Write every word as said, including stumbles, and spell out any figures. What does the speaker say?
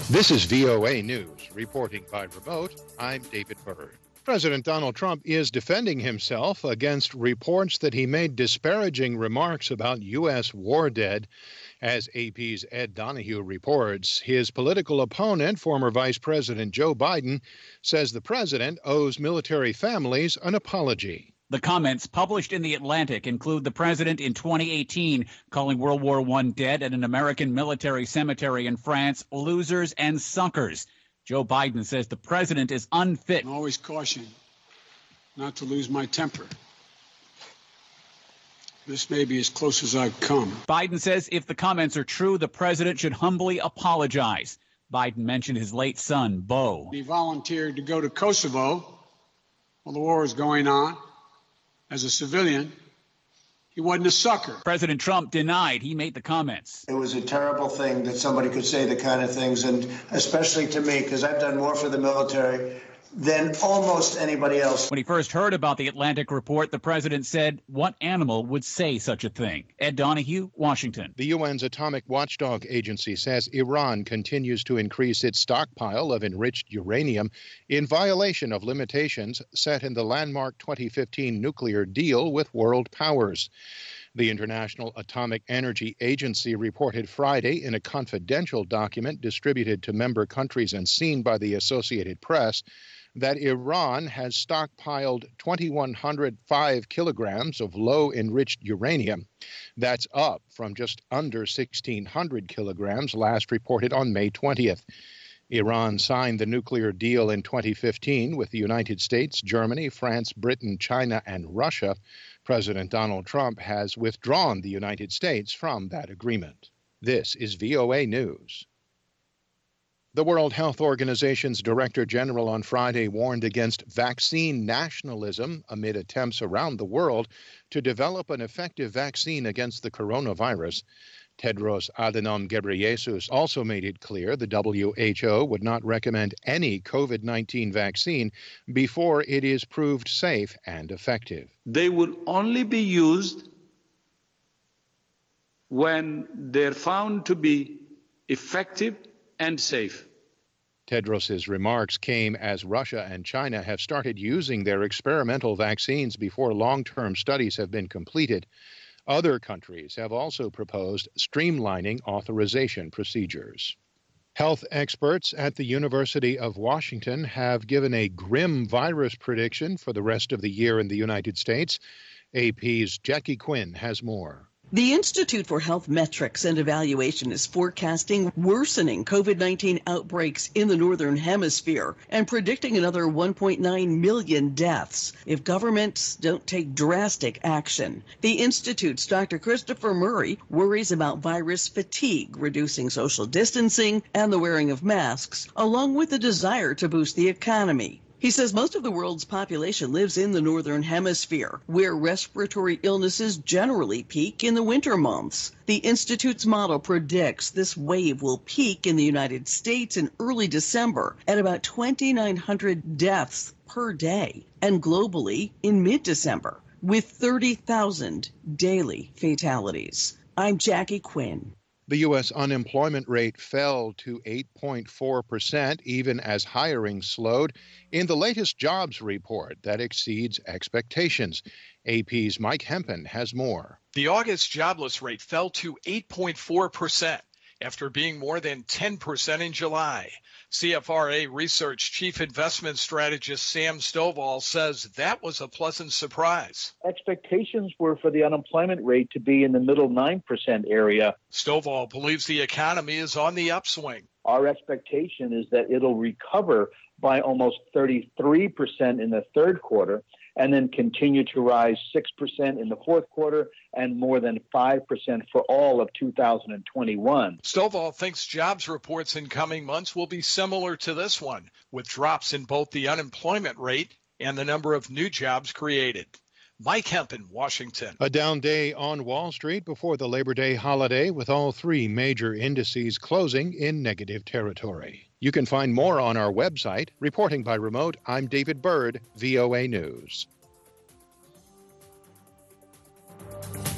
This is V O A News. Reporting by remote, I'm David Byrd. President Donald Trump is defending himself against reports that he made disparaging remarks about U S war dead. As A P's Ed Donahue reports, his political opponent, former Vice President Joe Biden, says the president owes military families an apology. The comments published in The Atlantic include the president in twenty eighteen calling World War One dead at an American military cemetery in France losers and suckers. Joe Biden says the president is unfit. I'm always caution not to lose my temper. This may be as close as I've come. Biden says if the comments are true, the president should humbly apologize. Biden mentioned his late son, Beau. He volunteered to go to Kosovo while the war was going on. As a civilian, he wasn't a sucker. President Trump denied he made the comments. It was a terrible thing that somebody could say the kind of things, and especially to me, because I've done more for the military than almost anybody else. When he first heard about the Atlantic report, the president said, what animal would say such a thing? Ed Donahue, Washington. The U N's Atomic Watchdog Agency says Iran continues to increase its stockpile of enriched uranium in violation of limitations set in the landmark twenty fifteen nuclear deal with world powers. The International Atomic Energy Agency reported Friday in a confidential document distributed to member countries and seen by the Associated Press that Iran has stockpiled two thousand one hundred five kilograms of low-enriched uranium. That's up from just under sixteen hundred kilograms last reported on May twentieth. Iran signed the nuclear deal in twenty fifteen with the United States, Germany, France, Britain, China, and Russia. President Donald Trump has withdrawn the United States from that agreement. This is V O A News. The World Health Organization's Director General on Friday warned against vaccine nationalism amid attempts around the world to develop an effective vaccine against the coronavirus. Tedros Adhanom Ghebreyesus also made it clear the W H O would not recommend any COVID nineteen vaccine before it is proved safe and effective. They will only be used when they're found to be effective and safe. Tedros's remarks came as Russia and China have started using their experimental vaccines before long-term studies have been completed. Other countries have also proposed streamlining authorization procedures. Health experts at the University of Washington have given a grim virus prediction for the rest of the year in the United States. A P's Jackie Quinn has more. The Institute for Health Metrics and Evaluation is forecasting worsening COVID nineteen outbreaks in the Northern Hemisphere and predicting another one point nine million deaths if governments don't take drastic action. The Institute's Doctor Christopher Murray worries about virus fatigue, reducing social distancing and the wearing of masks, along with the desire to boost the economy. He says most of the world's population lives in the Northern Hemisphere, where respiratory illnesses generally peak in the winter months. The Institute's model predicts this wave will peak in the United States in early December at about twenty-nine hundred deaths per day, and globally in mid-December, with thirty thousand daily fatalities. I'm Jackie Quinn. The U S unemployment rate fell to eight point four percent, even as hiring slowed in the latest jobs report that exceeds expectations. A P's Mike Hempen has more. The August jobless rate fell to eight point four percent after being more than ten percent in July. C F R A Research Chief Investment Strategist Sam Stovall says that was a pleasant surprise. Expectations were for the unemployment rate to be in the middle nine percent area. Stovall believes the economy is on the upswing. Our expectation is that it'll recover by almost thirty-three percent in the third quarter and then continue to rise six percent in the fourth quarter and more than five percent for all of two thousand twenty-one. Stovall thinks jobs reports in coming months will be similar to this one, with drops in both the unemployment rate and the number of new jobs created. Mike Hempen, Washington. A down day on Wall Street before the Labor Day holiday, with all three major indices closing in negative territory. You can find more on our website. Reporting by remote, I'm David Byrd, V O A News.